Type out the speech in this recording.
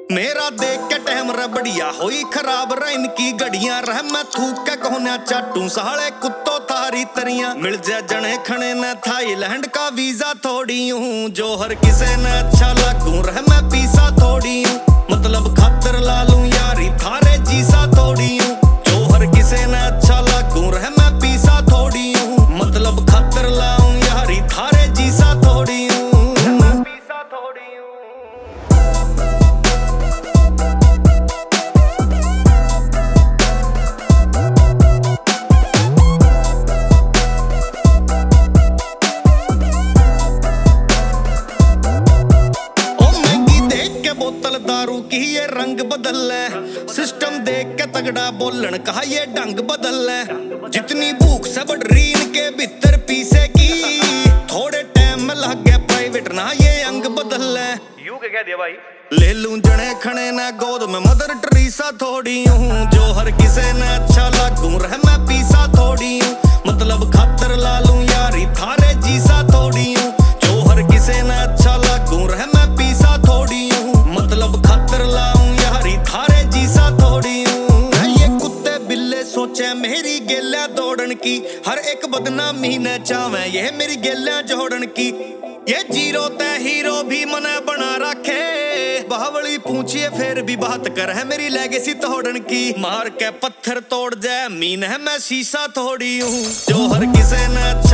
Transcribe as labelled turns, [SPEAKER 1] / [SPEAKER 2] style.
[SPEAKER 1] मेरा देख के टाइम बढ़िया होई खराब रह इनकी गड़ियां रह मैं थूक के कहना चाटू साले कुत्तो तारी तरियां मिल जा जने खने न थाईलैंड का वीजा थोड़ी हूँ जो हर किसे न अच्छा लगूं रह मैं पीसा थोड़ी हूँ मतलब खातर ला लूं यारी थारे जीसा थोड़ी हूँ जो हर किसे न अच्छा लगूं रह मैं पीसा थोड़ी हूँ मतलब खातर लाऊं यारी थारे जीसा थोड़ी हूँ पीसा थोड़ी हूँ। बोतल दारू की ये रंग बदल है सिस्टम देख के तगड़ा बोलन कहा ये ढंग बदल है जितनी भूख से बढ़ रही इनके भीतर पीसे की थोड़े टाइम में लग गया प्राइवेट ना ये अंग बदल है यू के कह दिया भाई ले लूं जने खने ना गोद में मदर टेरेसा थोड़ी हूँ जो हर किसे ने अच्छा लगूं रह मैं पीसा थोड़ी हूँ मतलब खातर ला लूं यारी थारे जीसा थोड़ी हूँ जो हर किसे ने अच्छा लगूं रह मैं पीसा थोड़ी हूँ मतलब खातर लाऊं यारी थारे जीसा थोड़ी हूँ। ये कुत्ते बिल्ले सोचे मेरी गेल्या दौड़न की हर एक बदनामी न चावे ये मेरी गेल्या जोड़न की ये जीरो ते हीरो भी मने बना रखे बावली पूछिए फिर भी बात कर है मेरी लेगेसी तोड़न की मार के पत्थर तोड़ जाए मीन है मैं शीशा थोड़ी हूँ जो हर किसे न